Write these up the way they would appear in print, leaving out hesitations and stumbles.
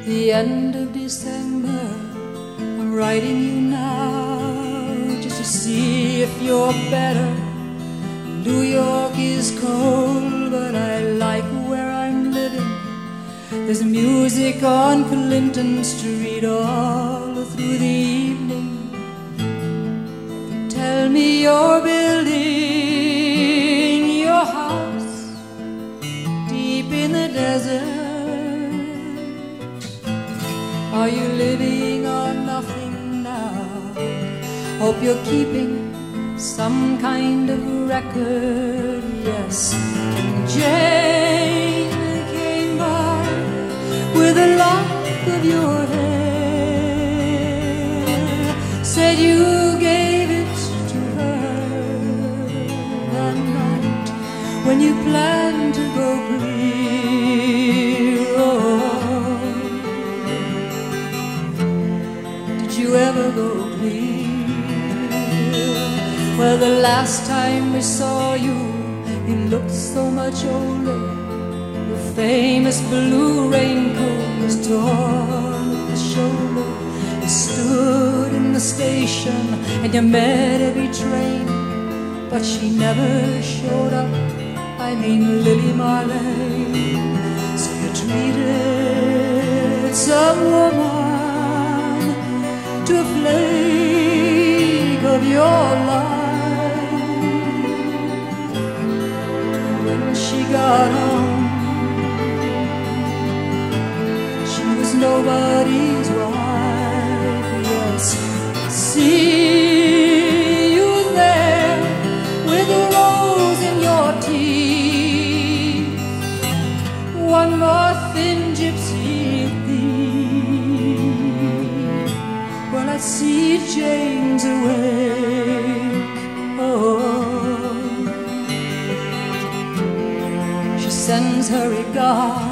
the end of December. I'm writing you now just to see if you're better. New York is cold, but I like where I'm living. There's music on Clinton Street all through the evening. Tell me you're building your house deep in the desert. Are you living on nothing now? Hope you're keeping some kind of record. Yes, Jane came by with a lock of your hair, said you gave it to her that night when you planned to go clear. Oh, did you ever go clear? Well, the last time we saw you, you looked so much older. Your famous blue raincoat was torn at the shoulder. You stood in the station and you met every train, but she never showed up. I mean Lily Marlene. So you treated some woman to a flake of your life. She got home, she was nobody's wife. Yes, see you there with a rose in your teeth, one more thin gypsy thief. Well, I see Jane's awake. Oh, sends her regard.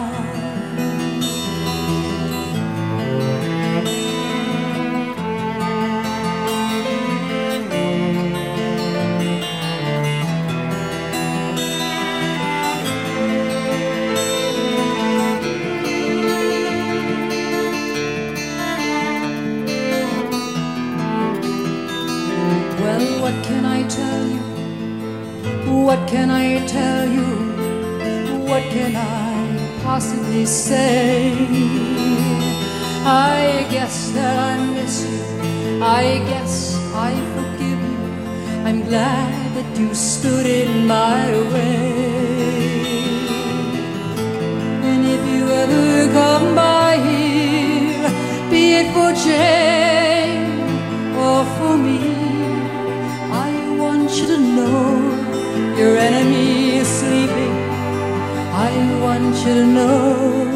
Well, what can I tell you? What can I tell you? What can I possibly say? I guess that I miss you, I guess I forgive you. I'm glad that you stood in my way. And if you ever come by here, be it for Jane or for me, I want you to know your enemy is sleeping. I want you to know